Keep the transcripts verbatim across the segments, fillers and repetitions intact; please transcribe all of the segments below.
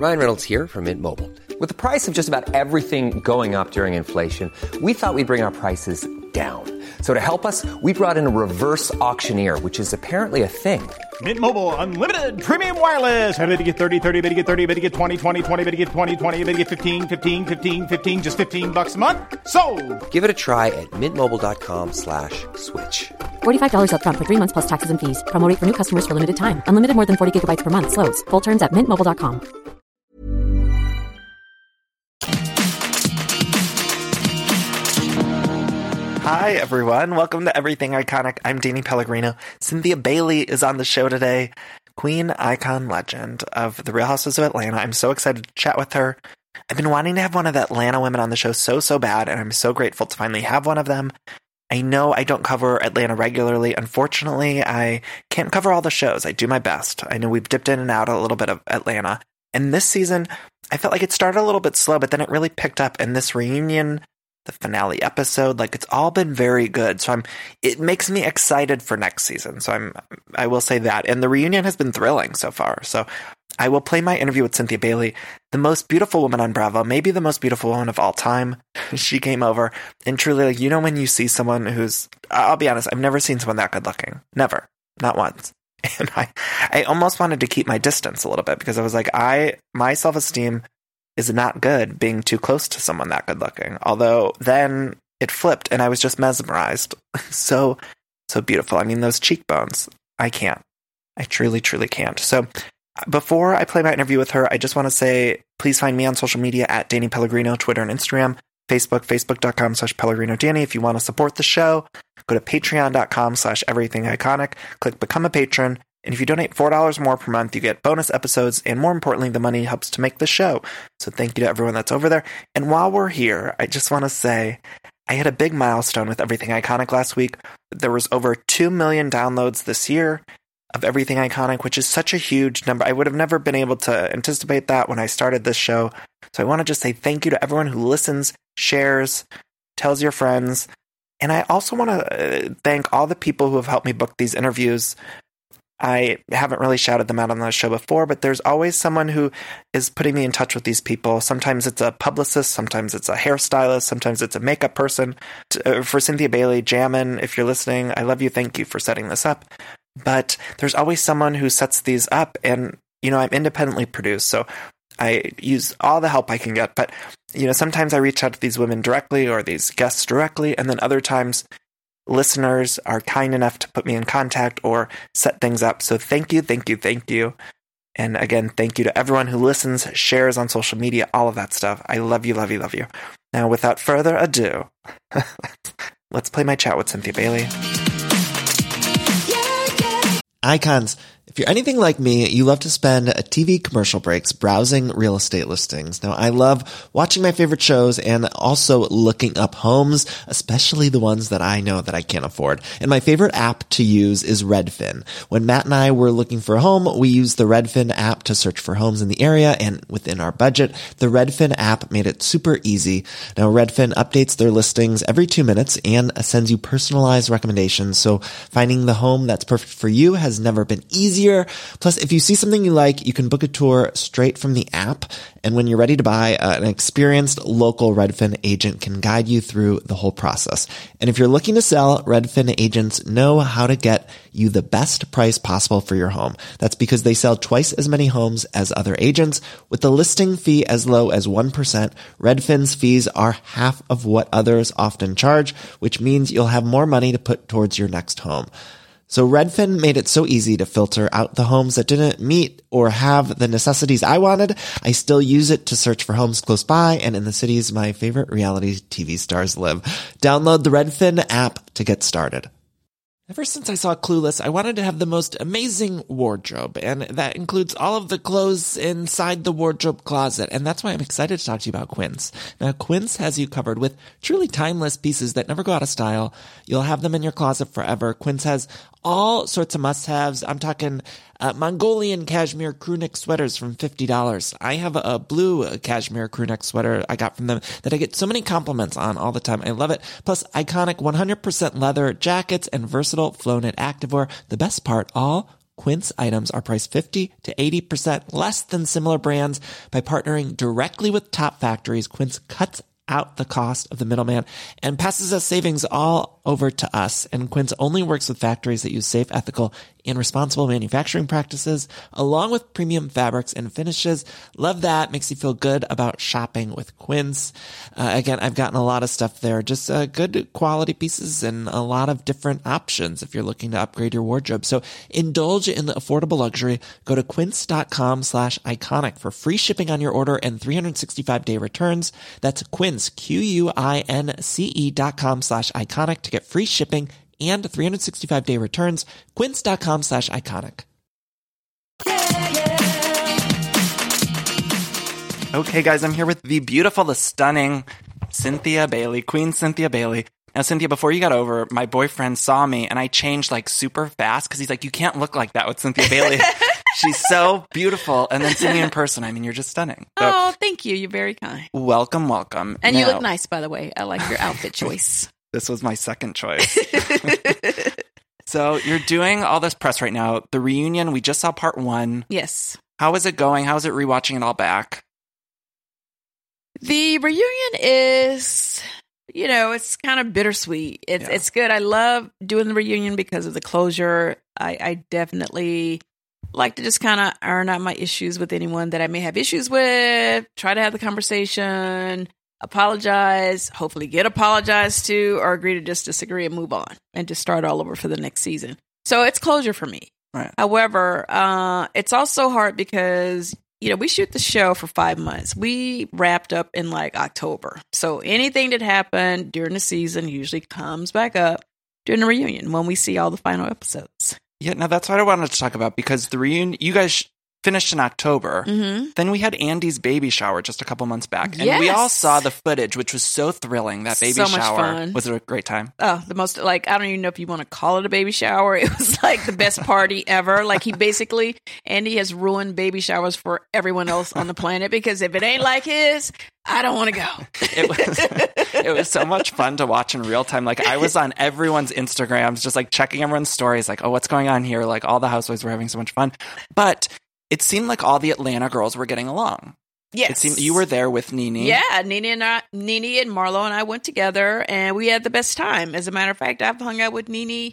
Ryan Reynolds here from Mint Mobile. With the price of just about everything going up during inflation, we thought we'd bring our prices down. So to help us, we brought in a reverse auctioneer, which is apparently a thing. Mint Mobile Unlimited Premium Wireless. How to get thirty, thirty, how to get thirty, how to get twenty, twenty, twenty, how to get twenty, twenty, how to get fifteen, fifteen, fifteen, fifteen, just fifteen bucks a month? Sold! Give it a try at mintmobile.com slash switch. forty-five dollars up front for three months plus taxes and fees. Promo rate for new customers for limited time. Unlimited more than forty gigabytes per month. Slows full terms at mint mobile dot com. Hi, everyone. Welcome to Everything Iconic. I'm Danny Pellegrino. Cynthia Bailey is on the show today. Queen, icon, legend of The Real Housewives of Atlanta. I'm so excited to chat with her. I've been wanting to have one of the Atlanta women on the show so, so bad, and I'm so grateful to finally have one of them. I know I don't cover Atlanta regularly. Unfortunately, I can't cover all the shows. I do my best. I know we've dipped in and out a little bit of Atlanta. And this season, I felt like it started a little bit slow, but then it really picked up. And this reunion, the finale episode, like it's all been very good. So I'm, it makes me excited for next season. So I'm, I will say that. And the reunion has been thrilling so far. So I will play my interview with Cynthia Bailey, the most beautiful woman on Bravo, maybe the most beautiful woman of all time. She came over and truly, like, you know, when you see someone who's, I'll be honest, I've never seen someone that good looking. Never. Not once. And I, I almost wanted to keep my distance a little bit because I was like, I, my self-esteem is not good being too close to someone that good looking. Although then it flipped and I was just mesmerized. So, so beautiful. I mean, those cheekbones, I can't. I truly, truly can't. So before I play my interview with her, I just want to say, please find me on social media at Danny Pellegrino, Twitter and Instagram, Facebook, facebook.com slash Pellegrino Danny. If you want to support the show, go to patreon.com slash everything iconic, click become a patron. And if you donate four dollars more per month, you get bonus episodes. And more importantly, the money helps to make the show. So thank you to everyone that's over there. And while we're here, I just want to say I had a big milestone with Everything Iconic last week. There was over two million downloads this year of Everything Iconic, which is such a huge number. I would have never been able to anticipate that when I started this show. So I want to just say thank you to everyone who listens, shares, tells your friends. And I also want to thank all the people who have helped me book these interviews. I haven't really shouted them out on the show before, but there's always someone who is putting me in touch with these people. Sometimes it's a publicist, sometimes it's a hairstylist, sometimes it's a makeup person. For Cynthia Bailey, Jammin, if you're listening, I love you. Thank you for setting this up. But there's always someone who sets these up, and, you know, I'm independently produced, so I use all the help I can get. But, you know, sometimes I reach out to these women directly or these guests directly, and then other times listeners are kind enough to put me in contact or set things up. So thank you, thank you, thank you. And again, thank you to everyone who listens, shares on social media, all of that stuff. I love you, love you, love you. Now, without further ado, let's play my chat with Cynthia Bailey. Icons. If you're anything like me, you love to spend T V commercial breaks browsing real estate listings. Now, I love watching my favorite shows and also looking up homes, especially the ones that I know that I can't afford. And my favorite app to use is Redfin. When Matt and I were looking for a home, we used the Redfin app to search for homes in the area and within our budget. The Redfin app made it super easy. Now, Redfin updates their listings every two minutes and sends you personalized recommendations. So finding the home that's perfect for you has never been easier. Plus, if you see something you like, you can book a tour straight from the app. And when you're ready to buy, uh, an experienced local Redfin agent can guide you through the whole process. And if you're looking to sell, Redfin agents know how to get you the best price possible for your home. That's because they sell twice as many homes as other agents. With the listing fee as low as one percent, Redfin's fees are half of what others often charge, which means you'll have more money to put towards your next home. So Redfin made it so easy to filter out the homes that didn't meet or have the necessities I wanted. I still use it to search for homes close by and in the cities my favorite reality T V stars live. Download the Redfin app to get started. Ever since I saw Clueless, I wanted to have the most amazing wardrobe, and that includes all of the clothes inside the wardrobe closet, and that's why I'm excited to talk to you about Quince. Now, Quince has you covered with truly timeless pieces that never go out of style. You'll have them in your closet forever. Quince has all sorts of must-haves. I'm talking uh, Mongolian cashmere crewneck sweaters from fifty dollars. I have a, a blue cashmere crewneck sweater I got from them that I get so many compliments on all the time. I love it. Plus, iconic one hundred percent leather jackets and versatile flow knit activewear. The best part, all Quince items are priced fifty to eighty percent less than similar brands. By partnering directly with top factories, Quince cuts out the cost of the middleman and passes us savings all over to us. And Quince only works with factories that use safe, ethical, and responsible manufacturing practices, along with premium fabrics and finishes. Love that. Makes you feel good about shopping with Quince. Uh, again, I've gotten a lot of stuff there, just uh, good quality pieces and a lot of different options if you're looking to upgrade your wardrobe. So indulge in the affordable luxury. Go to quince.com slash iconic for free shipping on your order and three sixty-five day returns. That's Quince, Q-U-I-N-C-E dot com slash iconic to get free shipping and three sixty-five day returns. Quince.com slash iconic. Okay, guys, I'm here with the beautiful, the stunning Cynthia Bailey, Queen Cynthia Bailey. Now, Cynthia, before you got over, my boyfriend saw me and I changed like super fast because he's like, you can't look like that with Cynthia Bailey. She's so beautiful. And then seeing you in person, I mean, you're just stunning. So, oh, thank you. You're very kind. Welcome, welcome. And now, you look nice, by the way. I like your outfit choice. This was my second choice. So you're doing all this press right now. The reunion, we just saw part one. Yes. How is it going? How is it rewatching it all back? The reunion is, you know, it's kind of bittersweet. It's yeah. it's good. I love doing the reunion because of the closure. I, I definitely like to just kind of iron out my issues with anyone that I may have issues with, try to have the conversation, apologize, hopefully get apologized to, or agree to just disagree and move on and just start all over for the next season. So it's closure for me. Right. However, uh, it's also hard because, you know, we shoot the show for five months. We wrapped up in like October. So anything that happened during the season usually comes back up during the reunion when we see all the final episodes. Yeah, now that's what I wanted to talk about because the reunion, you guys sh- finished in October. Mm-hmm. Then we had Andy's baby shower just a couple months back. And yes. we all saw the footage, which was so thrilling. That baby so much shower. Fun. Was it a great time? Oh, the most, like, I don't even know if you want to call it a baby shower. It was like the best party ever. Like, he basically, Andy has ruined baby showers for everyone else on the planet because if it ain't like his, I don't want to go. It was it was so much fun to watch in real time. Like, I was on everyone's Instagrams, just like checking everyone's stories, like, oh, what's going on here? Like, all the housewives were having so much fun. But it seemed like all the Atlanta girls were getting along. Yes. It seemed you were there with Nene. Yeah, Nene and I, Nene and Marlo and I went together and we had the best time. As a matter of fact, I've hung out with Nene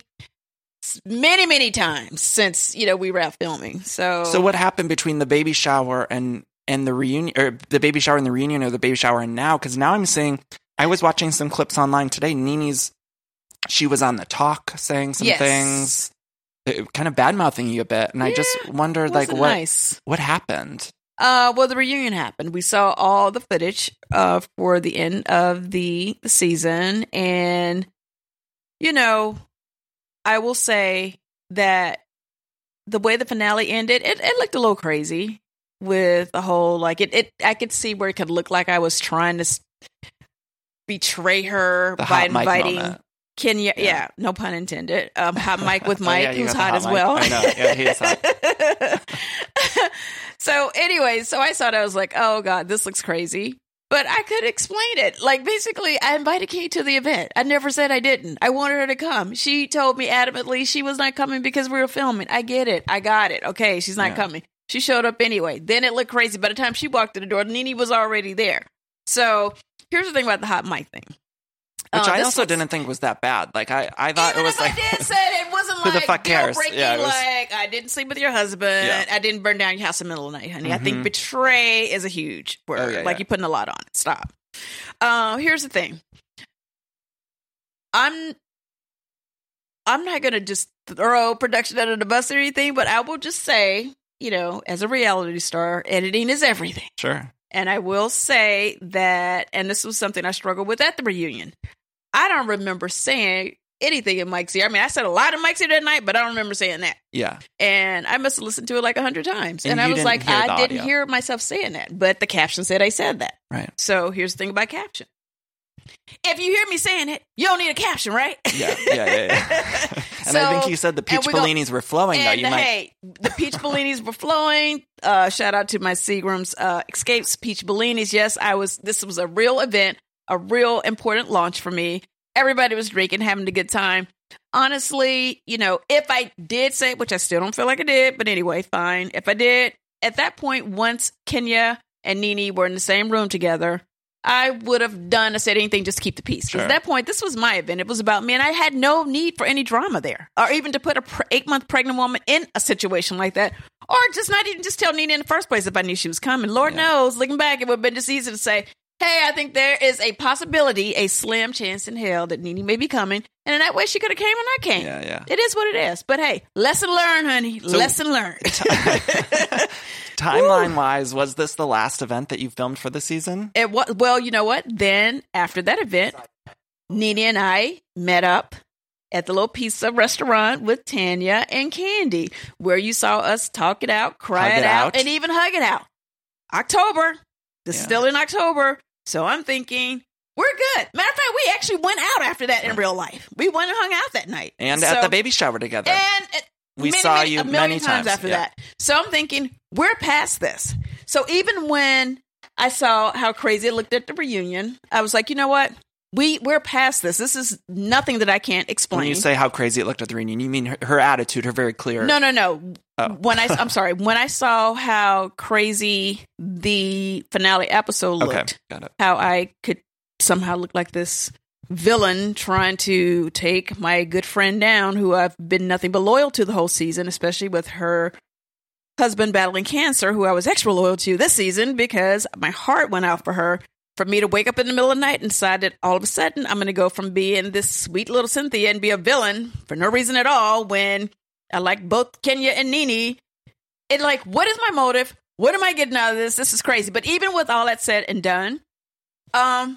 many, many times since, you know, we were out filming. So So what happened between the baby shower and and the reunion, or the baby shower and the reunion, or the baby shower and now? Because now I'm seeing, I was watching some clips online today. Nene's, she was on the talk saying some yes. things, it, kind of bad mouthing you a bit, and yeah, I just wondered, like, what nice. what happened? Uh, well, the reunion happened. We saw all the footage uh, for the end of the, the season, and you know, I will say that the way the finale ended, it, it looked a little crazy. With the whole, like, it, it, I could see where it could look like I was trying to betray her the by hot inviting Mike Kenya. Yeah. yeah, no pun intended. Um, hot Mike with Mike, oh, yeah, who's hot, hot as Mike. well. I know. Yeah, he is hot. So, anyway, so I saw it. I was like, oh God, this looks crazy. But I could explain it. Like, basically, I invited Kate to the event. I never said I didn't. I wanted her to come. She told me adamantly she was not coming because we were filming. I get it. I got it. Okay, she's not yeah. coming. She showed up anyway. Then it looked crazy. By the time she walked to the door, Nene was already there. So here's the thing about the hot mic thing. Which uh, I also was, didn't think was that bad. Like, I, I thought even it was if like... I did say it, it wasn't who like... the fuck cares? Yeah, was, like, I didn't sleep with your husband. Yeah. I didn't burn down your house in the middle of the night, honey. Mm-hmm. I think betray is a huge word. Oh, yeah, like, yeah. You're putting a lot on it. Stop. Uh, here's the thing. I'm... I'm not going to just throw production under the bus or anything, but I will just say... You know, as a reality star, editing is everything. Sure. And I will say that, and this was something I struggled with at the reunion. I don't remember saying anything in Mike's ear. I mean, I said a lot in Mike's ear that night, but I don't remember saying that. Yeah. And I must have listened to it like a hundred times. And, and I was like, I didn't audio. hear myself saying that, but the caption said I said that. Right. So here's the thing about caption. If you hear me saying it, you don't need a caption, right? Yeah, yeah, yeah. yeah. And so, I think you said the peach bellinis were flowing, though. You the, might... Hey, the peach bellinis were flowing. Uh, shout out to my Seagram's uh, Escapes Peach Bellinis. Yes, I was. This was a real event, a real important launch for me. Everybody was drinking, having a good time. honestly, you know, if I did say, which I still don't feel like I did, but anyway, fine. If I did, at that point, once Kenya and Nene were in the same room together, I would have done or said anything just to keep the peace. Because Sure. at that point, this was my event. It was about me, and I had no need for any drama there, or even to put a pre- eight-month pregnant woman in a situation like that, or just not even just tell Nene in the first place if I knew she was coming. Lord Yeah. knows, looking back, it would have been just easy to say, hey, I think there is a possibility, a slim chance in hell that Nene may be coming, and in that way, she could have came and I came. Yeah, yeah. It is what it is. But hey, lesson learned, honey. lesson learned. Timeline wise, was this the last event that you filmed for the season? It was, well, you know what? Then after that event, Nene and I met up at the little pizza restaurant with Tanya and Candy, where you saw us talk it out, cry Hug it it out, out. and even hug it out. October. This is Yeah. still in October. So I'm thinking, we're good. Matter of fact, we actually went out after that in real life. We went and hung out that night. And So- at the baby shower together. and uh, We many, saw many, you a million many times, times, after yeah. that. So I'm thinking we're past this. So even when I saw how crazy it looked at the reunion, I was like, you know what? We we're past this. This is nothing that I can't explain. When you say how crazy it looked at the reunion, you mean her, her attitude, her very clear. no, no, no. Oh. When I I'm sorry, when I saw how crazy the finale episode looked, Okay, got it. how I could somehow look like this villain trying to take my good friend down, who I've been nothing but loyal to the whole season, especially with her husband battling cancer, who I was extra loyal to this season because my heart went out for her. For me to wake up in the middle of the night and decide that all of a sudden I'm going to go from being this sweet little Cynthia and be a villain for no reason at all when I like both Kenya and Nene. It like, what is my motive? What am I getting out of this? This is crazy. But even with all that said and done, um,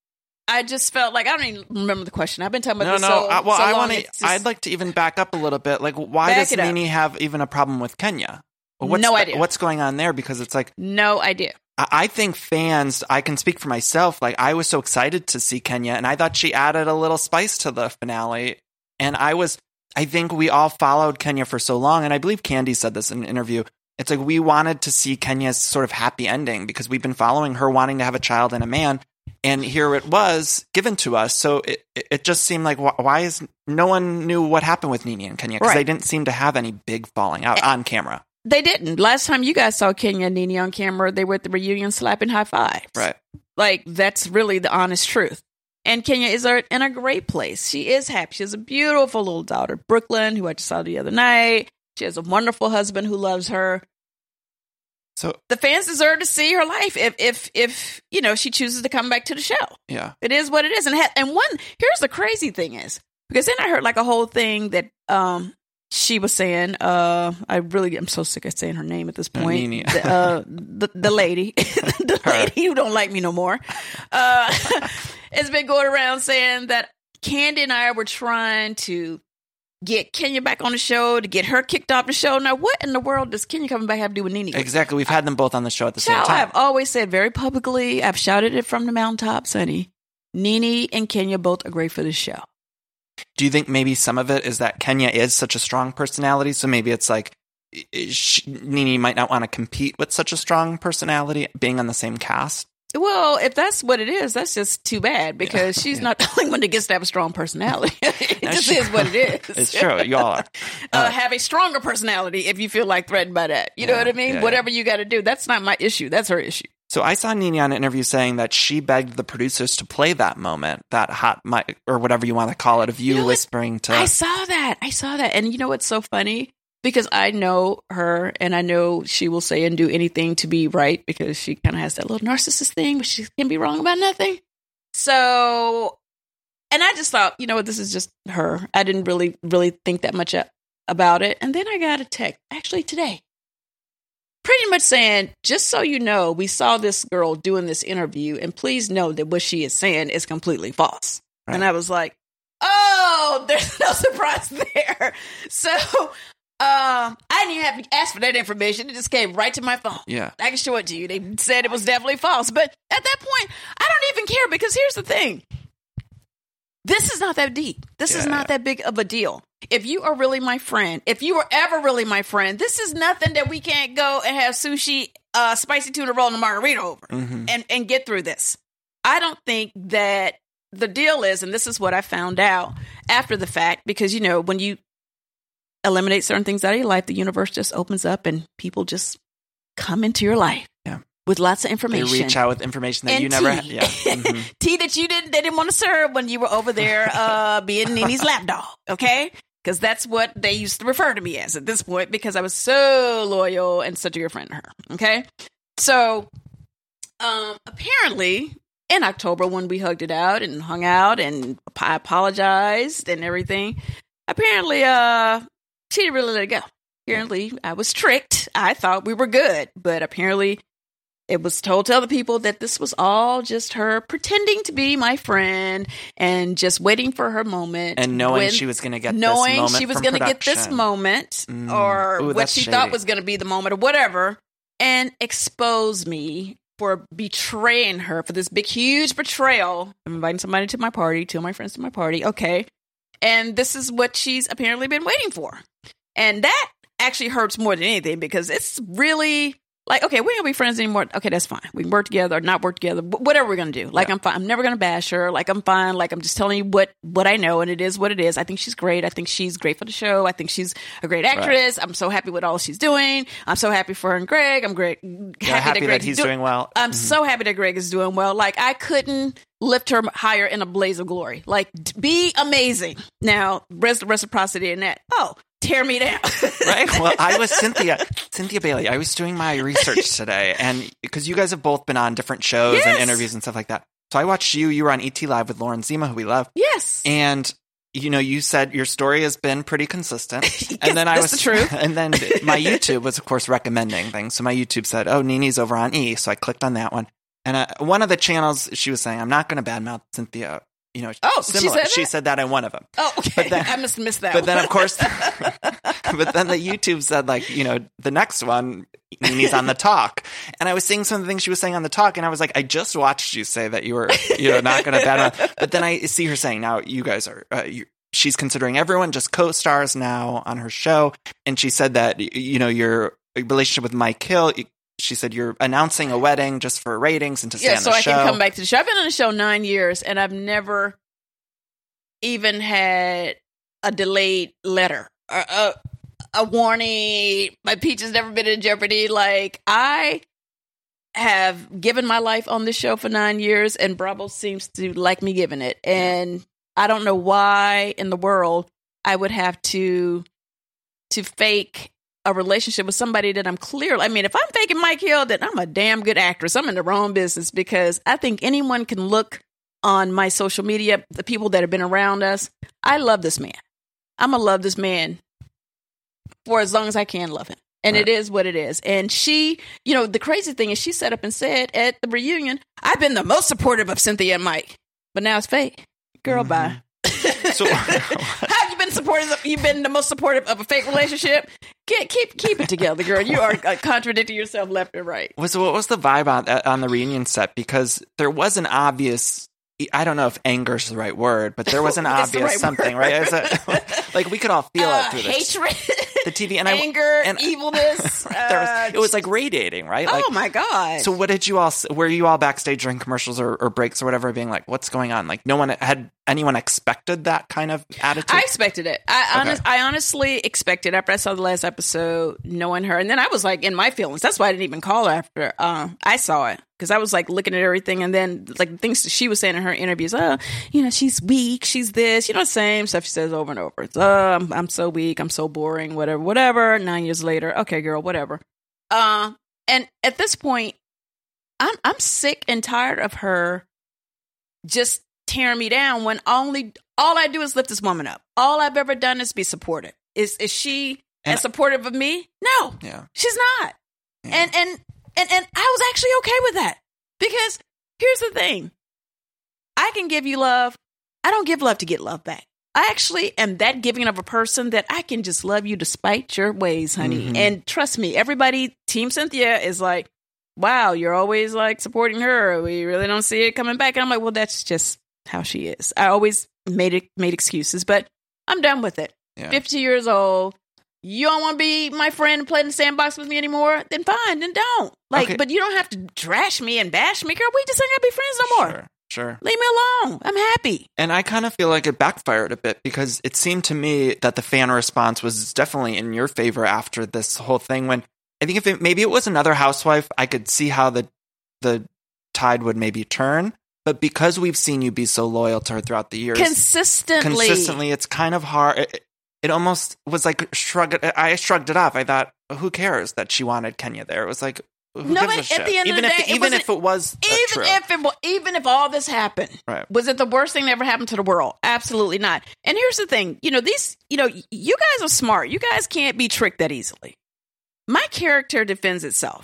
I just felt like I don't even remember the question. I've been talking No, about no. this so, I, well, so I long, want to. it's just- I'd like to even back up a little bit. Like, why Back does it up. Nene have even a problem with Kenya? What's No the- idea. What's going on there? Because it's like, no idea. I I think fans, I can speak for myself. Like, I was so excited to see Kenya, and I thought she added a little spice to the finale. And I was, I think we all followed Kenya for so long, and I believe Candy said this in an interview. It's like we wanted to see Kenya's sort of happy ending because we've been following her wanting to have a child and a man, and here it was given to us. So it it just seemed like wh- why is no one knew what happened with Nene and Kenya because Right. they didn't seem to have any big falling out on camera. They didn't. Last time you guys saw Kenya and Nene on camera, they were at the reunion slapping high fives. Right. Like, that's really the honest truth. And Kenya is a- in a great place. She is happy. She has a beautiful little daughter, Brooklyn, who I just saw the other night. She has a wonderful husband who loves her. So The fans deserve to see her life if, if, if you know, she chooses to come back to the show. yeah. It is what it is. And ha- and one, here's the crazy thing is, because then I heard like a whole thing that um she was saying, uh, I really, I'm so sick of saying her name at this Uh, point. Nene. The, uh, the, the lady, the Her. lady who don't like me no more, uh, has been going around saying that Candy and I were trying to get Kenya back on the show, to get her kicked off the show. Now, what in the world does Kenya coming back have to do with Nene? Exactly. We've had them both on the show at the same Child, time. I've always said very publicly, I've shouted it from the mountaintops, honey. Nene and Kenya both are great for the show. Do you think maybe some of it is that Kenya is such a strong personality? So maybe it's like she, Nene might not want to compete with such a strong personality being on the same cast. Well, if that's what it is, that's just too bad because she's yeah. not the only one that gets to have a strong personality. it That's just true. is what it is. It's true. You all are. Uh, have a stronger personality if you feel like threatened by that. You know Yeah, what I mean? yeah, Whatever you got to do. That's not my issue. That's her issue. So I saw Nene on an interview saying that she begged the producers to play that moment, that hot mic, or whatever you want to call it, of you, You know what? whispering to. I saw that. I saw that. And you know what's so funny? Because I know her and I know she will say and do anything to be right because she kind of has that little narcissist thing, but she can be wrong about nothing. So, and I just thought, you know what, this is just her. I didn't really, really think that much about it. And then I got a text, actually today, pretty much saying, just so you know, we saw this girl doing this interview and please know that what she is saying is completely false. Right. And I was like, oh, there's no surprise there. So, Um, I didn't even have to ask for that information. It just came right to my phone. Yeah. I can show it to you. They said it was definitely false. But at that point, I don't even care because here's the thing. This is not that deep. This is Yeah. not that big of a deal. If you are really my friend, if you were ever really my friend, this is nothing that we can't go and have sushi, uh, spicy tuna roll and a margarita over Mhm. and, and get through this. I don't think that the deal is, and this is what I found out after the fact, because, you know, when you eliminate certain things out of your life, the universe just opens up and people just come into your life. Yeah. With lots of information. They reach out with information that and you never tea. had. Yeah. Mm-hmm. Tea that you didn't, they didn't want to serve when you were over there uh, being Nini's lapdog. Okay? Because that's what they used to refer to me as at this point, because I was so loyal and such a good friend to her. Okay? So, um, apparently, in October, when we hugged it out and hung out and I apologized and everything, apparently, uh, she didn't really let it go. Apparently, I was tricked. I thought we were good, but apparently it was told to other people that this was all just her pretending to be my friend and just waiting for her moment. And knowing when, she was going to get knowing this moment she was going to get this moment Mm. or Ooh, what that's she shady. thought was going to be the moment or whatever, and expose me for betraying her, for this big, huge betrayal. I'm inviting somebody to my party, two of my friends to my party. Okay. And this is what she's apparently been waiting for. And that actually hurts more than anything, because it's really like, okay, we ain't gonna be friends anymore. Okay, that's fine. We can work together or not work together. Whatever we're gonna do. Like, yeah. I'm fine. I'm never gonna bash her. Like, I'm fine. Like, I'm just telling you what what I know, and it is what it is. I think she's great. I think she's great for the show. I think she's a great actress. Right. I'm so happy with all she's doing. I'm so happy for her and Greg. I'm great. Happy, yeah, happy that, that he's do- doing well. I'm mm-hmm. so happy that Greg is doing well. Like, I couldn't lift her higher in a blaze of glory. Like, be amazing. Now, rest reciprocity in that. Oh. Tear me down. Right? Well, I was Cynthia, Cynthia Bailey. I was doing my research today, and because you guys have both been on different shows yes. and interviews and stuff like that. So I watched you. You were on E T Live with Lauren Zima, who we love. Yes. And, you know, you said your story has been pretty consistent. yes, and then I that's was, the truth. And then my YouTube was, of course, recommending things. So my YouTube said, oh, Nini's over on E. So I clicked on that one. And uh, one of the channels, she was saying, I'm not going to badmouth Cynthia. You know, oh, similar. she said that? She said that in one of them. Oh, okay. But then, I must have missed that But one. then, of course, but then the YouTube said, like, you know, the next one, Nini's on the talk. And I was seeing some of the things she was saying on the talk, and I was like, I just watched you say that you were, you know, not going to badmouth. But then I see her saying, now you guys are, uh, you, she's considering everyone just co-stars now on her show. And she said that, you know, your relationship with Mike Hill, she said you're announcing a wedding just for ratings and to stay yeah, on so the I show. can come back to the show. I've been on the show nine years, and I've never even had a delayed letter or a, a warning. My peach has never been in jeopardy. Like, I have given my life on this show for nine years, and Bravo seems to like me giving it. And I don't know why in the world I would have to to fake a relationship with somebody that I'm clearly, I mean, if I'm faking Mike Hill, then I'm a damn good actress. I'm in the wrong business, because I think anyone can look on my social media, the people that have been around us. I love this man. I'm going to love this man for as long as I can love him. And right. It is what it is. And she, you know, the crazy thing is she set up and said at the reunion, I've been the most supportive of Cynthia and Mike, but now it's fake. Girl, mm-hmm. bye. So, how have you been supportive? Of, you've been the most supportive of a fake relationship. Get, keep keep it together, girl. You are uh, contradicting yourself left and right. So what was the vibe on on the reunion set? Because there was an obvious, I don't know if anger is the right word, but there was an obvious right something, word. right? It, like we could all feel uh, it through this. Hatred. The T V and anger, I, and, evilness. there was, uh, it was like radiating, right? Oh like, my god! So what did you all? Were you all backstage during commercials or, or breaks or whatever, being like, "What's going on?" Like, no one had anyone expected that kind of attitude. I expected it. I, okay. honest, I honestly expected after I saw the last episode, knowing her, and then I was like in my feelings. That's why I didn't even call her after uh, I saw it, because I was like looking at everything, and then like the things that she was saying in her interviews. Oh, you know, she's weak. She's this. You know, the same stuff she says over and over. It's, oh, I'm, I'm so weak. I'm so boring. Whatever. Whatever. Nine years later, okay, girl, whatever. Uh, and at this point, I'm I'm sick and tired of her just tearing me down when only all I do is lift this woman up. All I've ever done is be supportive. Is is she and, as supportive of me? No, yeah, she's not. Yeah. And and and and I was actually okay with that, because here's the thing: I can give you love. I don't give love to get love back. I actually am that giving of a person that I can just love you despite your ways, honey. Mm-hmm. And trust me, everybody, Team Cynthia is like, wow, you're always like supporting her. We really don't see it coming back. And I'm like, well, that's just how she is. I always made it, made excuses, but I'm done with it. Yeah. fifty years old. You don't want to be my friend and play in the sandbox with me anymore? Then fine, then don't. Like, okay. But you don't have to trash me and bash me, girl. We just ain't gonna be friends no more. Sure. Sure. Leave me alone. I'm happy. And I kind of feel like it backfired a bit because it seemed to me that the fan response was definitely in your favor after this whole thing. When I think if it, maybe it was another housewife, I could see how the the tide would maybe turn. But because we've seen you be so loyal to her throughout the years, consistently, consistently, it's kind of hard. It, it almost was like shrug. I shrugged it off. I thought, who cares that she wanted Kenya there? It was like, who no, gives a at shit? the end even of the if, day, even if it was even true. if it even if all this happened, right. was it the worst thing that ever happened to the world? Absolutely not. And here's the thing, you know, these, you know, you guys are smart. You guys can't be tricked that easily. My character defends itself.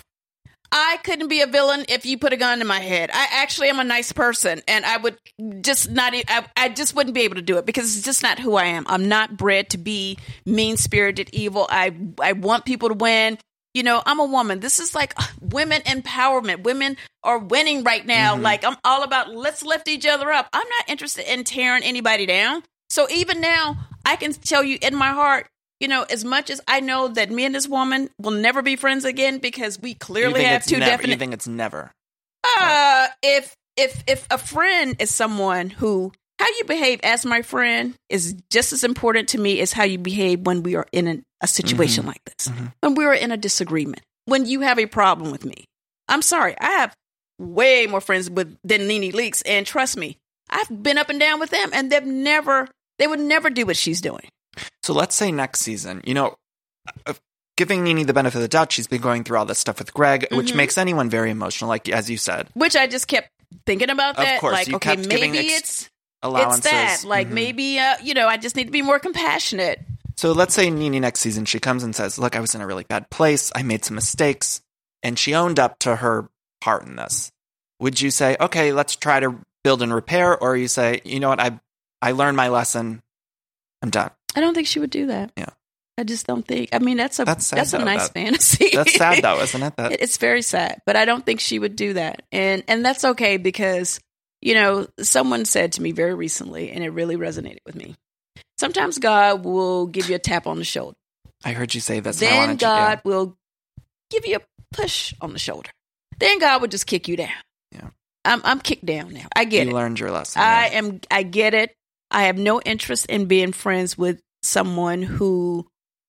I couldn't be a villain if you put a gun in my head. I actually am a nice person, and I would just not. I, I just wouldn't be able to do it because it's just not who I am. I'm not bred to be mean-spirited, evil. I I want people to win. You know, I'm a woman. This is like women empowerment. Women are winning right now. Mm-hmm. Like, I'm all about let's lift each other up. I'm not interested in tearing anybody down. So even now, I can tell you in my heart, you know, as much as I know that me and this woman will never be friends again because we clearly have two never, definite. You think it's never? Uh, right. if if if a friend is someone who how you behave as my friend is just as important to me as how you behave when we are in an, a situation mm-hmm. like this. Mm-hmm. When we are in a disagreement, when you have a problem with me. I'm sorry, I have way more friends with than Nene Leakes, and trust me, I've been up and down with them, and they've never they would never do what she's doing. So let's say next season, you know, uh, giving Nene the benefit of the doubt, she's been going through all this stuff with Greg, mm-hmm. which makes anyone very emotional, like as you said. Which I just kept thinking about that. Of course, like, you okay, kept maybe giving ex- it's allowances. It's that. Like mm-hmm. maybe, uh, you know, I just need to be more compassionate. So let's say Nene next season, she comes and says, look, I was in a really bad place. I made some mistakes. And she owned up to her part in this. Would you say, okay, let's try to build and repair? Or you say, you know what, I I learned my lesson. I'm done. I don't think she would do that. Yeah. I just don't think. I mean, that's a that's, sad, that's a though, nice that, fantasy. That's sad, though, isn't it? That- it's very sad, but I don't think she would do that, and and that's okay because you know someone said to me very recently, and it really resonated with me. Sometimes God will give you a tap on the shoulder. I heard you say this. Then and I wanted God you, yeah. will give you a push on the shoulder. Then God would just kick you down. Yeah, I'm I'm kicked down now. I get you it. You learned your lesson. I yeah. am. I get it. I have no interest in being friends with someone who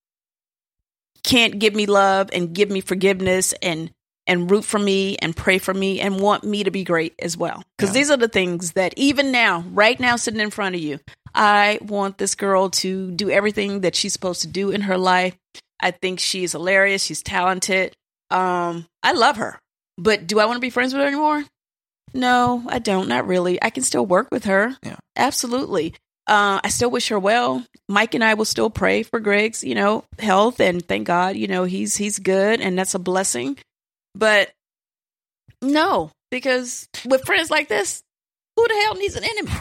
can't give me love and give me forgiveness and and root for me and pray for me and want me to be great as well. Because yeah. these are the things that even now, right now, sitting in front of you, I want this girl to do everything that she's supposed to do in her life. I think she's hilarious. She's talented. Um, I love her. But do I want to be friends with her anymore? No, I don't. Not really. I can still work with her. Yeah, absolutely. Uh, I still wish her well. Mike and I will still pray for Greg's, you know, health, and thank God, you know, he's he's good, and that's a blessing. But no, because with friends like this, who the hell needs an enemy?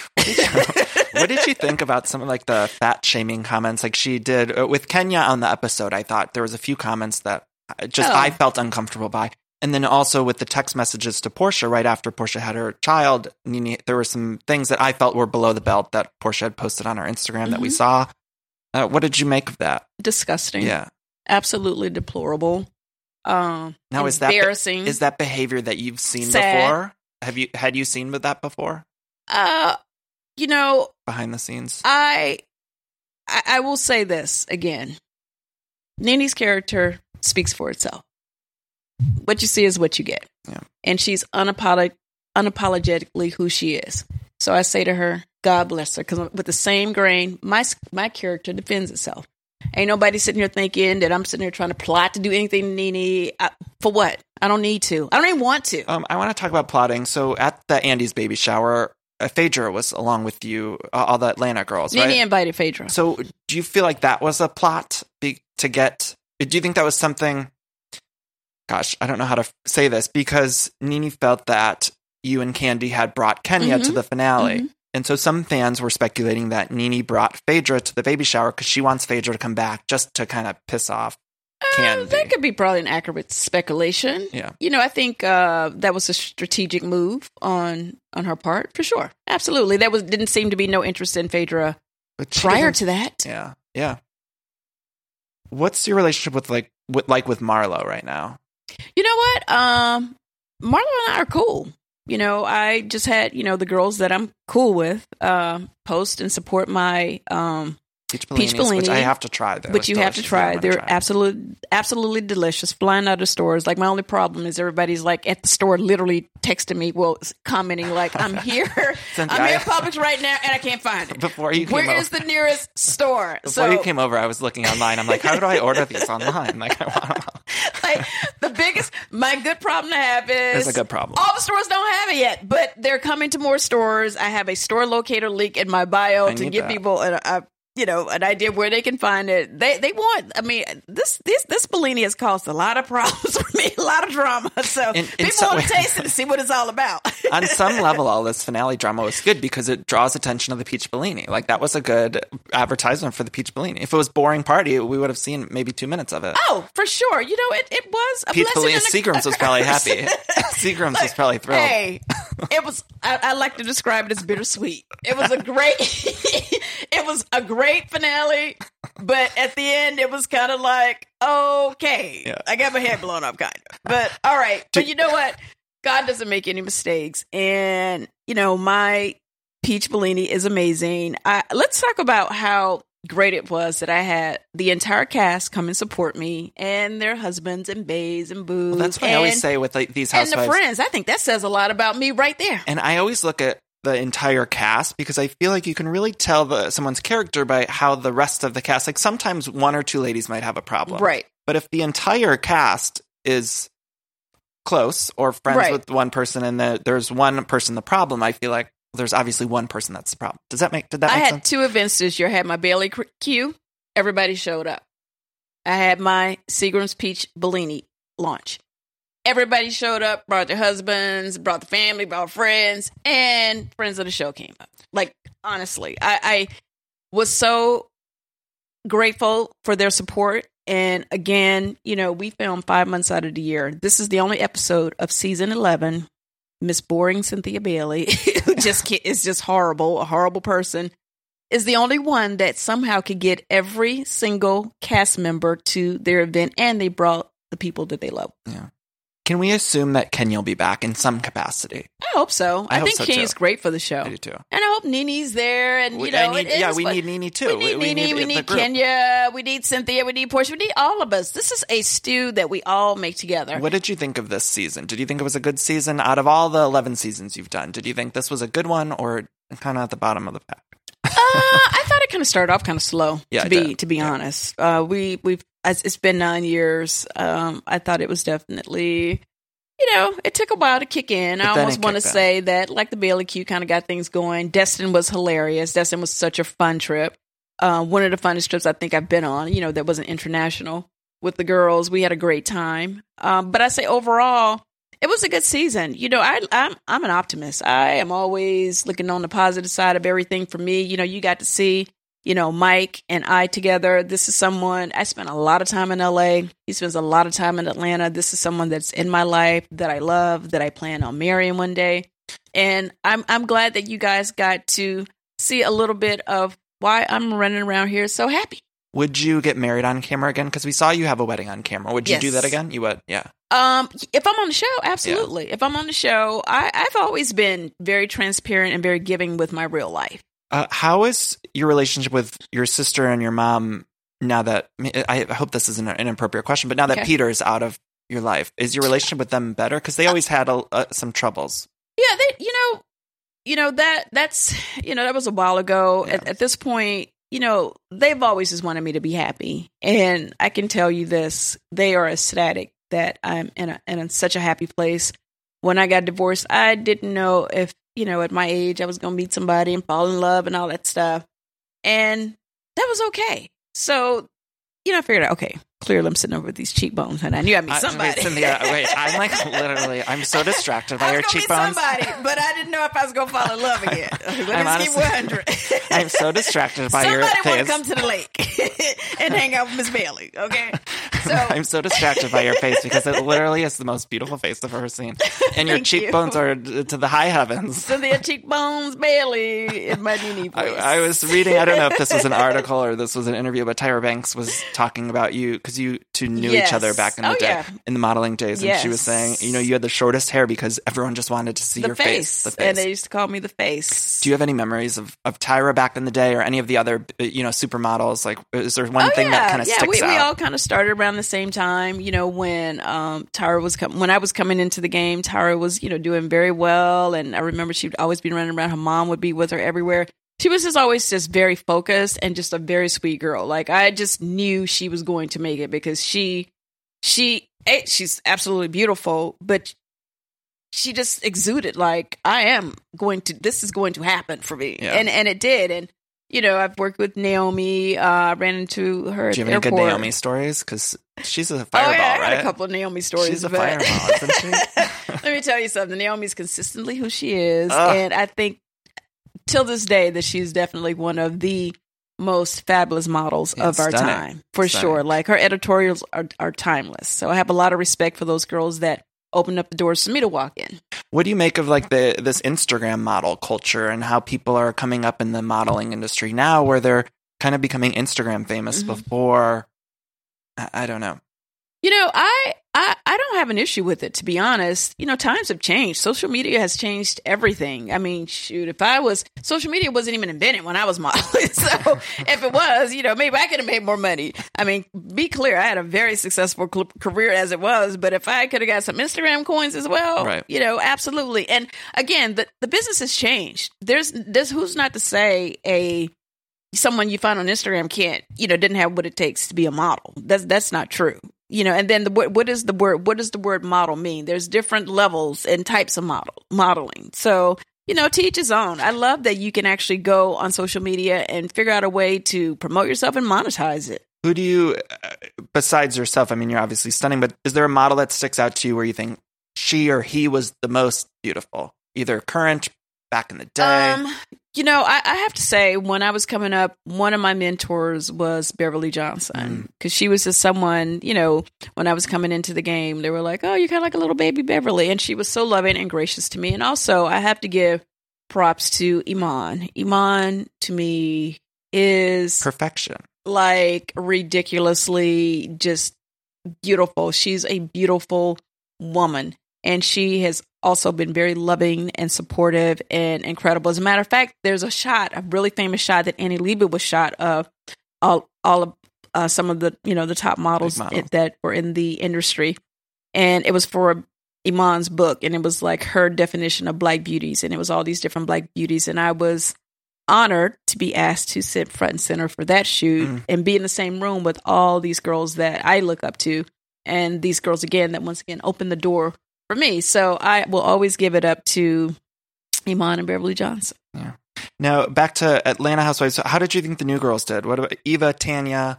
What did you think about some of like the fat shaming comments like she did uh, with Kenya on the episode? I thought there was a few comments that just oh. I felt uncomfortable by. And then also with the text messages to Portia right after Portia had her child, Nene, there were some things that I felt were below the belt that Portia had posted on her Instagram mm-hmm. that we saw. Uh, what did you make of that? Disgusting. Yeah. Absolutely deplorable. Um, now, is that embarrassing. Is that behavior that you've seen Sad. before? Have you had you seen with that before? Uh, you know, behind the scenes, I, I, I will say this again. Nene's character speaks for itself. What you see is what you get. Yeah. And she's unapolog- unapologetically who she is. So I say to her, God bless her, because with the same grain, my my character defends itself. Ain't nobody sitting here thinking that I'm sitting here trying to plot to do anything to Nene. I, for what? I don't need to. I don't even want to. Um, I want to talk about plotting. So at the Andy's baby shower, uh, Phaedra was along with you, uh, all the Atlanta girls, Nene right? Nene invited Phaedra. So do you feel like that was a plot be- to get... Do you think that was something... Gosh, I don't know how to f- say this, because Nene felt that you and Candy had brought Kenya mm-hmm. to the finale. Mm-hmm. And so some fans were speculating that Nene brought Phaedra to the baby shower because she wants Phaedra to come back just to kind of piss off Candy. Uh, that could be probably an accurate speculation. Yeah. You know, I think uh, that was a strategic move on on her part, for sure. Absolutely. There was didn't seem to be no interest in Phaedra prior to that. Yeah, yeah. What's your relationship with, like, with, like with Marlo right now? You know what? Um, Marlo and I are cool. you know, I just had, you know, the girls that I'm cool with uh, post and support my um, Peach Peach Bellinis, Bellini, which I have to try. Though. Which you have to try. They're try. absolutely, absolutely delicious. Flying out of stores. Like, my only problem is everybody's like at the store, literally texting me, well, commenting like, "I'm here, Cynthia, I'm here at Publix right now, and I can't find it. Before you, came where over, is the nearest store?" Before so, you came over, I was looking online. I'm like, how do I order these online? Like, I want to. Like, the biggest, my good problem to have is it's a good problem. All the stores don't have it yet, but they're coming to more stores. I have a store locator link in my bio I to give that. people a, a you know, an idea of where they can find it. They they want, I mean, this this this Bellini has caused a lot of problems for me, a lot of drama. So in, in people some, want to taste it to see what it's all about. On some level, all this finale drama was good because it draws attention to the Peach Bellini. Like, that was a good advertisement for the Peach Bellini. If it was boring party, we would have seen maybe two minutes of it. Oh, for sure. You know, it, it was a Peach blessing. Bellini, Seagram's was probably happy. Seagram's like, was probably thrilled. Hey, it was, I, I like to describe it as bittersweet. It was a great, it was a great finale, but at the end, it was kind of like, okay, yeah. I got my head blown up, kind of. But all right, but you know what? God doesn't make any mistakes, and you know my Peach Bellini is amazing. I, let's talk about how great it was that I had the entire cast come and support me, and their husbands and bays and boos. Well, that's what and, I always say with like, these housewives and the friends. I think that says a lot about me right there. And I always look at the entire cast because I feel like you can really tell the, someone's character by how the rest of the cast. Like, sometimes one or two ladies might have a problem, right? But if the entire cast is close or friends right. with one person, and the, there's one person the problem, I feel like there's obviously one person that's the problem. Does that make did that I make had sense? two events this year. I had my Bailey Q. Everybody showed up. I had my Seagram's Peach Bellini launch. Everybody showed up, brought their husbands, brought the family, brought friends, and friends of the show came up. Like, honestly, I, I was so grateful for their support. And again, you know, we filmed five months out of the year. This is the only episode of season eleven. Miss Boring Cynthia Bailey, who just is just horrible, a horrible person, is the only one that somehow could get every single cast member to their event, and they brought the people that they love. Yeah. Can we assume that Kenya will be back in some capacity? I hope so. I, I hope think so Kenya's too. great for the show. I do too. And I hope Nene's there. And, you We- know, I need- it, it yeah, was we fun. need Nene too. We need We- we Nene. need We the need group. Kenya. We need Cynthia. We need Portia. We need all of us. This is a stew that we all make together. What did you think of this season? Did you think it was a good season? Out of all the eleven seasons you've done, did you think this was a good one or kind of at the bottom of the pack? uh, I thought it kind of started off kind of slow. Yeah, to it be did. to be Yeah. honest, uh, we we've it's been nine years. Um, I thought it was definitely, you know, it took a while to kick in. But I then almost it want to kicked in. say that, like, the Bailey Q kind of got things going. Destin was hilarious. Destin was such a fun trip. Uh, one of the funnest trips I think I've been on. You know, that wasn't international with the girls. We had a great time. Um, but I say overall, it was a good season. You know, I, I'm I'm an optimist. I am always looking on the positive side of everything. For me, you know, you got to see, you know, Mike and I together. This is someone, I spent a lot of time in L A. He spends a lot of time in Atlanta. This is someone that's in my life that I love, that I plan on marrying one day. And I'm I'm glad that you guys got to see a little bit of why I'm running around here so happy. Would you get married on camera again? Because we saw you have a wedding on camera. Would you Yes. do that again? You would, yeah. Um, if I'm on the show, absolutely. If I'm on the show, I, I've always been very transparent and very giving with my real life. Uh, how is your relationship with your sister and your mom now that, I hope this isn't an inappropriate question, but now that Okay. Peter is out of your life, is your relationship with them better? Because they always had a, uh, some troubles. Yeah, they, you know, you know that that's you know that was a while ago. Yeah. At, at this point, you know, they've always just wanted me to be happy, and I can tell you this: they are ecstatic that I'm in a in a, such a happy place. When I got divorced, I didn't know if, you know, at my age, I was going to meet somebody and fall in love and all that stuff, and that was okay. So, you know, I figured out, okay, clearly I'm sitting over with these cheekbones, and I knew I'd meet I- somebody. Wait, Cynthia, wait, I'm like literally, I'm so distracted by I your was gonna cheekbones. meet somebody, but I didn't know if I was going to fall in love again. Let me I'm just keep honestly- one hundred. I'm so distracted by your Somebody want to face. come to the lake and hang out with Miss Bailey, okay? So I'm so distracted by your face because it literally is the most beautiful face I've ever seen. And your Thank you. cheekbones are d- to the high heavens. Cynthia Cheekbones Bailey in my Nene voice. I, I was reading, I don't know if this was an article or this was an interview, but Tyra Banks was talking about you because you two knew Yes. each other back in the Oh, day, yeah. in the modeling days. And she was Yes. saying, you know, you had the shortest hair because everyone just wanted to see The your face. face. The face. And they used to call me the face. Do you have any memories of, of Tyra back in the day or any of the other, you know, supermodels? Like, is there one oh, thing yeah. that kind of yeah, sticks we, out? we all kind of started around the same time. You know, when um, Tyra was com- when I was coming into the game, Tyra was, you know, doing very well. And I remember she'd always be running around. Her mom would be with her everywhere. She was just always just very focused and just a very sweet girl. Like, I just knew she was going to make it because she, she, she's absolutely beautiful, but she just exuded like, I am going to, this is going to happen for me. Yeah. And, and it did. And, you know, I've worked with Naomi. Uh, I ran into her Do you at have the any good airport. Naomi stories? Because she's a Oh, fireball, yeah, I got right? a couple of Naomi stories. She's a but- fireball, isn't she? Let me tell you something. Naomi's consistently who she is. Ugh. And I think till this day that she's definitely one of the most fabulous models Yeah, of our stunning. time, for Stunning. sure. Like, her editorials are, are timeless. So I have a lot of respect for those girls that opened up the doors for me to walk in. What do you make of like the this Instagram model culture and how people are coming up in the modeling industry now where they're kind of becoming Instagram famous Mhm. before? I, I don't know. You know, I, I I don't have an issue with it, to be honest. You know, times have changed. Social media has changed everything. I mean, shoot, if I was, social media wasn't even invented when I was modeling. So if it was, you know, maybe I could have made more money. I mean, be clear, I had a very successful cl- career as it was, but if I could have got some Instagram coins as well, Right. you know, absolutely. And again, the, the business has changed. There's, there's who's not to say a, someone you find on Instagram can't, you know, didn't have what it takes to be a model. That's, that's not true. You know, and then the what what is the word? What does the word model mean? There's different levels and types of model modeling. So, you know, to each his own. I love that you can actually go on social media and figure out a way to promote yourself and monetize it. Who do you, uh, besides yourself, I mean, you're obviously stunning, but is there a model that sticks out to you where you think she or he was the most beautiful? Either current, back in the day? Um, you know, I, I have to say, when I was coming up, one of my mentors was Beverly Johnson, because she was just someone, you know, when I was coming into the game, they were like, oh, you're kind of like a little baby Beverly. And she was so loving and gracious to me. And also, I have to give props to Iman. Iman, to me, is Perfection. like ridiculously just beautiful. She's a beautiful woman. And she has also been very loving and supportive and incredible. As a matter of fact, there's a shot, a really famous shot that Annie Liebert was shot of all, all of uh, some of the, you know, the top models model. it, that were in the industry. And it was for Iman's book. And it was like her definition of Black beauties. And it was all these different Black beauties. And I was honored to be asked to sit front and center for that shoot Mm. and be in the same room with all these girls that I look up to. And these girls, again, that once again opened the door for me. So I will always give it up to Iman and Beverly Johnson. Yeah. Now, back to Atlanta Housewives. How did you think the new girls did? What about Eva, Tanya,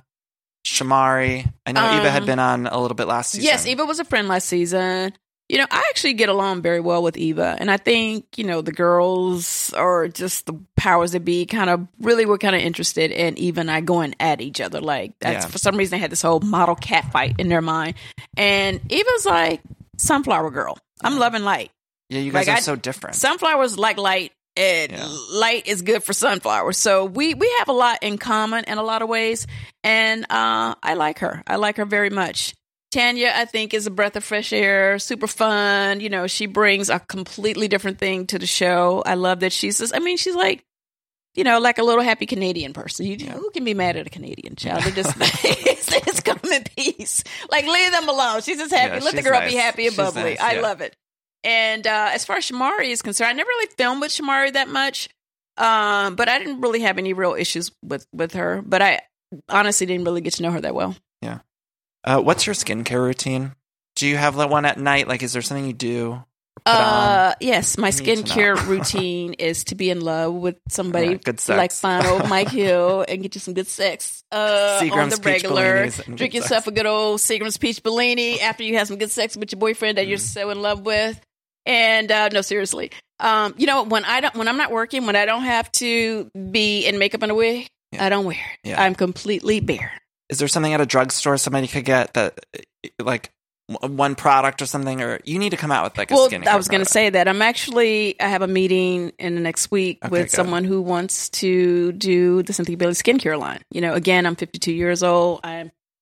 Shamari? I know Eva had Um, been on a little bit last season. Yes, Eva was a friend last season. You know, I actually get along very well with Eva. And I think, you know, the girls or just the powers that be kind of really were kind of interested in Eva and I going at each other. Like, that's Yeah. for some reason they had this whole model cat fight in their mind. And Eva's like, sunflower girl. I'm loving light. Yeah, you guys Like, are I- so different. Sunflowers like light, and Yeah. light is good for sunflowers. So we we have a lot in common in a lot of ways, and uh, I like her. I like her very much. Tanya, I think, is a breath of fresh air, super fun. You know, she brings a completely different thing to the show. I love that she's just, I mean, she's like, you know, like a little happy Canadian person. You, Who can be mad at a Canadian child? They just it's, it's come in peace. Like, leave them alone. She's just happy. Yeah, Let the she's girl nice. be happy and She's bubbly. nice, I yeah. love it. And uh, as far as Shamari is concerned, I never really filmed with Shamari that much, um, but I didn't really have any real issues with, with her. But I honestly didn't really get to know her that well. Yeah. Uh, what's your skincare routine? Do you have that one at night? Like, is there something you do? Put Uh, yes, my I need to know. skincare routine is to be in love with somebody Alright, good sex. like fine old Mike Hill and get you some good sex uh, on Seagram's the peach regular. Bellinis and Drink good yourself sex. a good old Seagram's peach Bellini after you have some good sex with your boyfriend that Mm. you're so in love with. And uh, no, seriously, um, you know, when I don't, when I'm not working, when I don't have to be in makeup and a wig, Yeah. I don't wear it. Yeah. I'm completely bare. Is there something at a drugstore somebody could get that, like, w- one product or something? Or you need to come out with, like, a Well, skincare I was going to product. say that I'm actually I have a meeting in the next week Okay, with good. someone who wants to do the Cynthia Bailey skincare line. You know, again, I'm fifty-two years old. I'm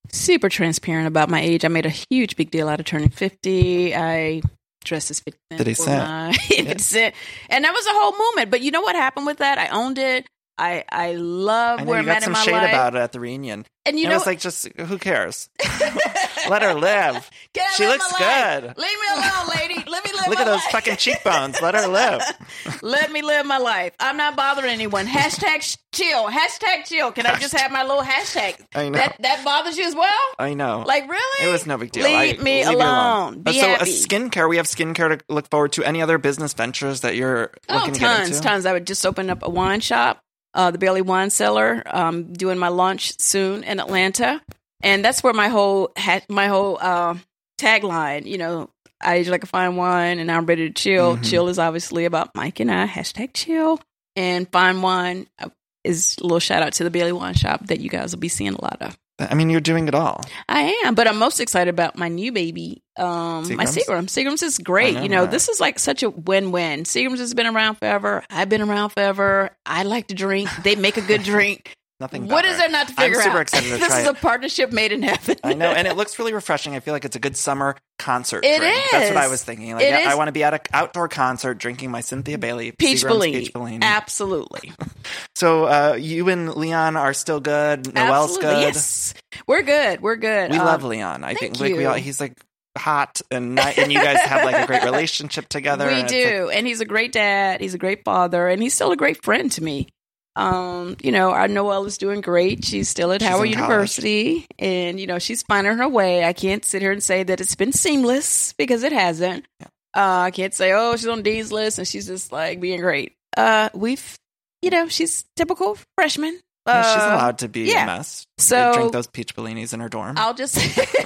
super transparent about my age. I made a huge big deal out of turning fifty. I dressed as fifty Cent. fifty Cent. My, fifty Cent. And that was a whole movement. But you know what happened with that? I owned it. I, I love I know where you I'm got at in some my shade life. about it at the reunion. And you it know, was like, just who cares? Let her live. Can I She live looks my life? good. Leave me alone, lady. Let me live Look my at those life. fucking cheekbones. Let her live. Let me live my life. I'm not bothering anyone. Hashtag sh- chill. Hashtag chill. Can I just have my little hashtag? I know. That, that bothers you as well? I know. Like, really? It was no big deal. Leave I, me leave you alone. Be Uh, so, happy. a skincare. We have skincare to look forward to. Any other business ventures that you're Oh, looking to get tons, into? tons. I would just open up a wine shop, uh, the Bailey Wine Cellar. Um, doing my launch soon in Atlanta, and that's where my whole ha- my whole uh, tagline. You know, I age like a fine wine, and I'm ready to chill. Mhm. Chill is obviously about Mike and I. Hashtag chill, and fine wine uh, is a little shout out to the Bailey Wine Shop that you guys will be seeing a lot of. I mean, you're doing it all. I am, but I'm most excited about my new baby, um, my Seagram's? Seagrams. Seagrams is great. I know you know, that. this is like such a win-win. Seagrams has been around forever. I've been around forever. I like to drink. They make a good drink. Nothing What better. is there not to I'm figure out? super excited to this try is it. a partnership made in heaven. I know, and it looks really refreshing. I feel like it's a good summer concert It drink. That's what I is. was thinking. Like, It I, I is. want to be at an outdoor concert drinking my Cynthia Bailey Peach Seagram's Bellini. Peach Bellini. Absolutely. So uh, you and Leon are still good. Noelle's Absolutely. good. Yes. We're good. We're good. We Um, love Leon. I thank think like we you. all, he's like hot and ni- and you guys have like a great relationship together. We and it's do. like- And he's a great dad. He's a great father. And he's still a great friend to me. Um, you know, our Noelle is doing great. She's still at She's Howard in college. University. And, you know, she's finding her way. I can't sit here and say that it's been seamless because it hasn't. Yeah. Uh, I can't say, oh, she's on Dean's list and she's just like being great. Uh, we've, you know, she's typical freshman. Yeah, she's Uh, allowed to be yeah. a mess. So- drink those peach bellinis in her dorm. I'll just,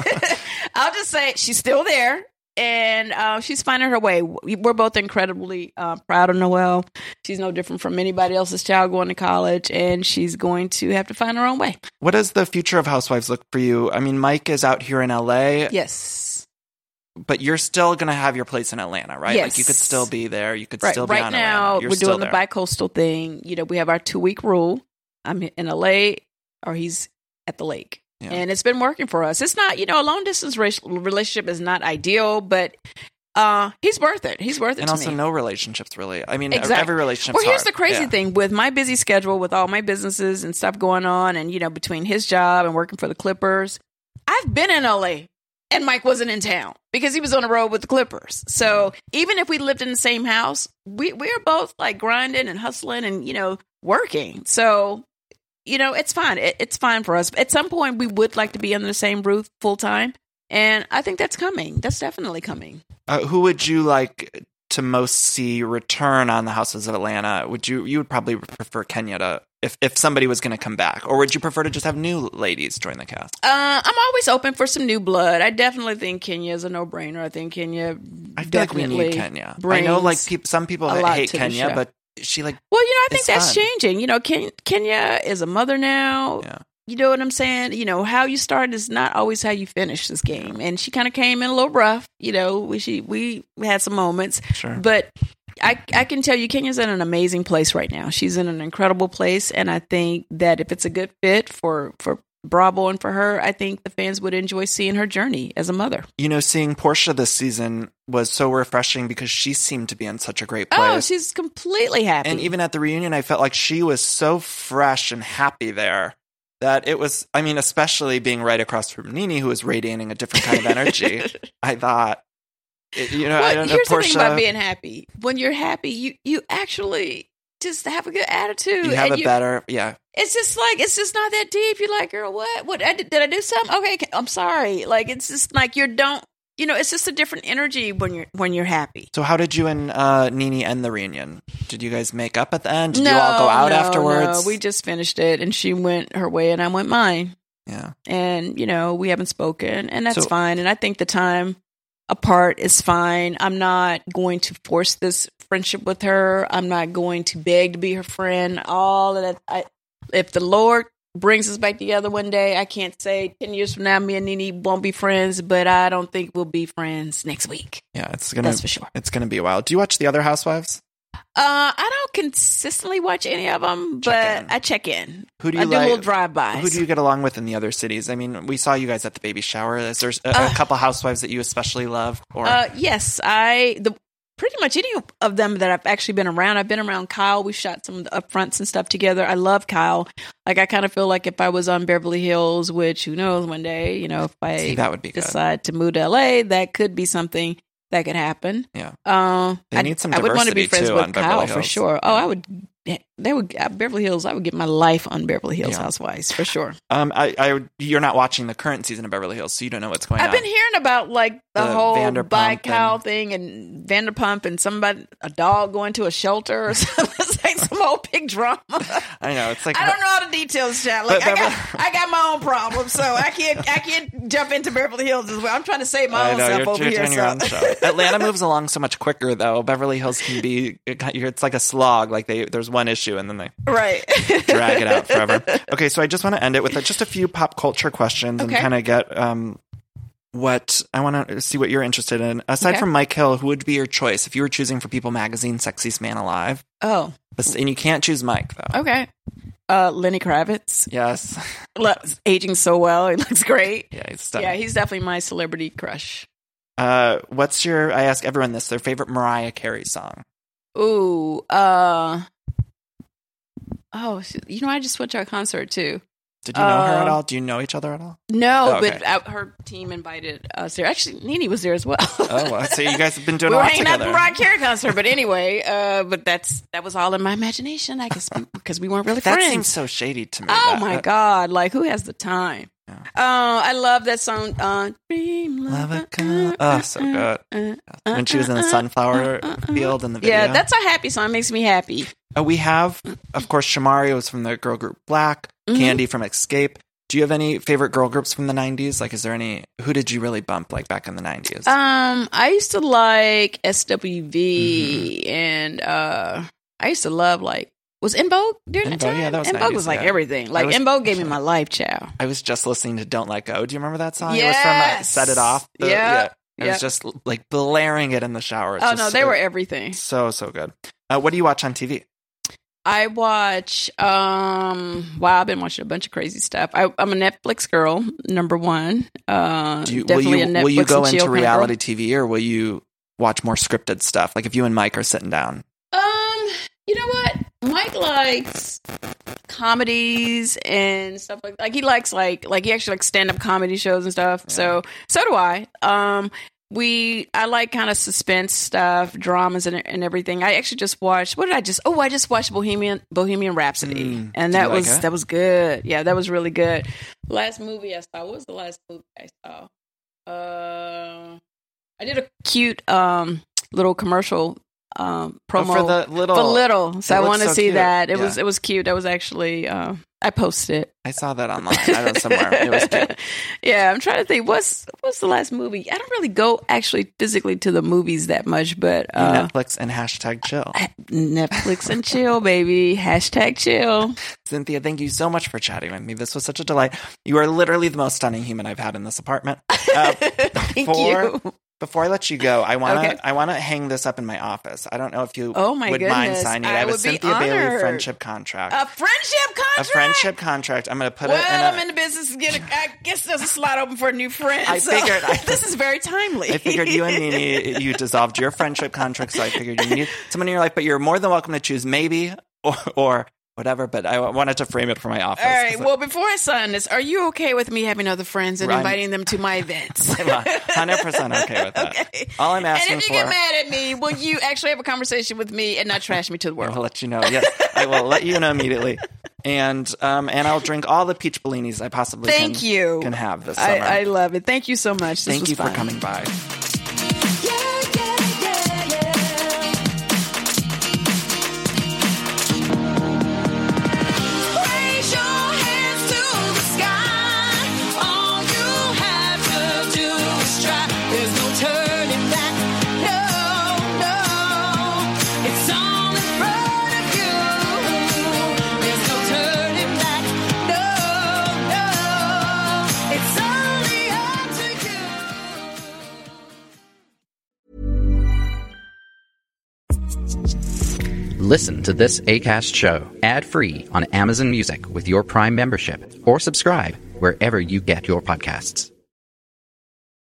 I'll just say she's still there, and uh, she's finding her way. We're both incredibly uh, proud of Noelle. She's no different from anybody else's child going to college, and she's going to have to find her own way. What does the future of Housewives look for you? I mean, Mike is out here in L A, Yes, but you're still going to have your place in Atlanta, right? Yes. Like you could still be there. You could right. still be Right on now, Atlanta. You're we're still doing the there. bi-coastal thing. You know, we have our two-week rule. I'm in L A, or he's at the lake. Yeah. And it's been working for us. It's not, you know, a long distance ra- relationship is not ideal, but uh, he's worth it. He's worth it And to also me. no relationships really. I mean, Exactly. every relationship. Well, here's hard. the crazy Yeah. thing with my busy schedule, with all my businesses and stuff going on, and you know, between his job and working for the Clippers, I've been in L A and Mike wasn't in town because he was on the road with the Clippers. So even if we lived in the same house, we we're both like grinding and hustling and you know working. So you know, it's fine. It, it's fine for us. At some point, we would like to be under the same roof full time, and I think that's coming. That's definitely coming. Uh, who would you like to most see return on the Houses of Atlanta? Would you you would probably prefer Kenya to if if somebody was going to come back, or would you prefer to just have new ladies join the cast? Uh, I'm always open for some new blood. I definitely think Kenya is a no brainer. I think Kenya. I feel like we definitely need Kenya. I brings know, like peop some people a lot hate to the Kenya, show. but she like Well, you know, I think It's that's fun. changing. You know, Ken- Kenya is a mother now. yeah. You know what I'm saying? You know, how you start is not always how you finish this game. And she kind of came in a little rough. You know, we she we had some moments, Sure. but I I can tell you, Kenya's in an amazing place right now. She's in an incredible place, and I think that if it's a good fit for for Bravo and for her, I think the fans would enjoy seeing her journey as a mother. You know, seeing Portia this season was so refreshing because she seemed to be in such a great place. Oh, she's completely happy. And even at the reunion, I felt like she was so fresh and happy there that it was, I mean, especially being right across from Nene, who was radiating a different kind of energy. I thought, it, you know, Well, I don't know, here's Portia, the thing about being happy. When you're happy, you you actually just have a good attitude. you have and a better, yeah. It's just like it's just not that deep. You're like, girl, what? What? I did, did I do something? Okay, okay, I'm sorry. Like it's just like you don't. You know, it's just a different energy when you're when you're happy. So how did you and uh, Nene end the reunion? Did you guys make up at the end? Did no, you all go out no, afterwards? No, we just finished it, and she went her way, and I went mine. yeah. And you know, we haven't spoken, and that's So- fine. And I think the time apart is fine. I'm not going to force this friendship with her. I'm not going to beg to be her friend. All of that. I, if the Lord brings us back together one day, I can't say ten years from now me and Nene won't be friends, but I don't think we'll be friends next week. Yeah, it's gonna That's for sure. It's gonna be a while. Do you watch the other Housewives? Uh, I don't consistently watch any of them, but Check in. I check in. Who do you I do like? a little drive-bys. Who do you get along with in the other cities? I mean, we saw you guys at the baby shower. Is there a, Uh, a couple housewives that you especially love? Or Uh, yes, I the pretty much any of them that I've actually been around. I've been around Kyle. We shot some of the upfronts and stuff together. I love Kyle. Like I kind of feel like if I was on Beverly Hills, which who knows, one day, you know, if I See, that would be good. decide to move to L A, that could be something that could happen. Yeah. Uh, They I, need some I would want to be diversity, friends too, with on Beverly Kyle for Hills. sure. Oh, I would. They would uh, Beverly Hills. I would give my life on Beverly Hills Yeah. Housewives for sure. um, I, I, you're not watching the current season of Beverly Hills, so you don't know what's going I've on. been hearing about like the, The whole Vanderpump by cow and- thing and Vanderpump and somebody a dog going to a shelter or something. It's like some whole big drama. I know it's like I don't know all the details, Chad. Like But I Beverly- got, I got my own problems, so I can't, I can't jump into Beverly Hills as well. I'm trying to save my I own know, self you're, over you're here. doing your own So. show. Atlanta moves along so much quicker, though. Beverly Hills can be, it's like a slog. Like they, there's one issue and then they Right. drag it out forever. Okay, so I just want to end it with just a few pop culture questions and Okay. kind of get um, what I want to see what you're interested in. Aside Okay. from Mike Hill, who would be your choice if you were choosing for People Magazine Sexiest Man Alive? Oh, But- And you can't choose Mike, though. okay. Uh, Lenny Kravitz, Yes. Looks- aging so well. He looks great. Yeah, he's stunning. Yeah, he's definitely my celebrity crush. Uh, what's your, I ask everyone this, their favorite Mariah Carey song? Ooh, uh, oh, you know, I just went to a concert too. Did you know her Uh, at all? Do you know each other at all? No, Oh, okay. but uh, her team invited us there. Actually, Nene was there as well. Oh, well, so you guys have been doing we a were lot hanging out at together. the Mariah Carey concert. But anyway, uh, but that's that was all in my imagination, I guess, because we weren't really That friends. seems so shady to me. oh that- my that- god! Like, who has the time? Yeah. Uh, I love that song. Uh, Dream Love Lover. a girl. Oh, so good. Uh, When she was in the sunflower field in the video. yeah, that's a happy song. It makes me happy. Uh, we have, of course, Shamari was from the girl group Black, Mhm. Candy from Escape. Do you have any favorite girl groups from the nineties? Like, is there any, who did you really bump, like, back in the nineties? Um, I used to like S W V, and uh, I used to love like was In Vogue during In that Vogue, time. yeah, that was In Vogue nineties, was like yeah. everything. Like was- In Vogue gave me my life, chow. I was just listening to Don't Let Go. Do you remember that song? Yes. It was from uh, Set It Off. The- Yep. yeah. I Yep. was just, like, blaring it in the shower. It's Oh just no, they so- were everything. So, so good. Uh, what do you watch on T V? I watch. Um, wow, I've been watching a bunch of crazy stuff. I, I'm a Netflix girl, number one. Uh, Do you, will definitely you, a Netflix will you go and chill into kind of reality girl. T V or will you watch more scripted stuff? Like, if you and Mike are sitting down. Um, you know what? Mike likes comedies and stuff like like he likes like like he actually likes stand up comedy shows and stuff. So so do I. Um, we I like kind of suspense stuff, dramas and and everything. I actually just watched. What did I just? Oh, I just watched Bohemian Bohemian Rhapsody, Mm. and Did you that like was it? that was good. Yeah, that was really good. Last movie I saw. What was the last movie I saw? Uh, I did a cute um little commercial um Oh, promo for the little. for little. So It I looks want to so see cute. that. It Yeah. was it was cute. That was actually uh, I posted it. I saw that online. I don't know, somewhere. It was cute. Yeah, I'm trying to think. What's what's the last movie? I don't really go actually physically to the movies that much, but uh, Netflix and hashtag chill. Netflix and chill, baby. Hashtag chill. Cynthia, thank you so much for chatting with me. This was such a delight. You are literally the most stunning human I've had in this apartment. Uh, Thank before, you. Before I let you go, I want to Okay. I want to hang this up in my office. I don't know if you Oh, my would mind goodness. signing it. I I have a would be Cynthia Bailey honored. friendship contract. A friendship contract. A friendship contract. I'm going to put Well, it in a, I'm in the business. Of getting, I guess there's a slot open for a new friend. I so figured- I- this is very timely. I figured you and Nene, you dissolved your friendship contract, so I figured you need someone in your life, but you're more than welcome to choose maybe or, or whatever, but I wanted to frame it for my office. All right. Well, before I sign this, are you okay with me having other friends and Right. inviting them to my events? I'm one hundred percent okay with that. Okay. All I'm asking And if you for... get mad at me, will you actually have a conversation with me and not trash me to the I world? will let you know. Yes, I will let you know immediately. And um, and I'll drink all the peach bellinis I possibly Thank can, you. can have this summer. I, I love it. Thank you so much. This Thank was you fun. for coming by. Raise your hands to the sky. All you have to do is try. There's no turning back. No, no. It's all in front of you. There's no turning back. No, no. It's only up to you. Listen to this Acast show ad-free on Amazon Music with your Prime membership, or subscribe wherever you get your podcasts.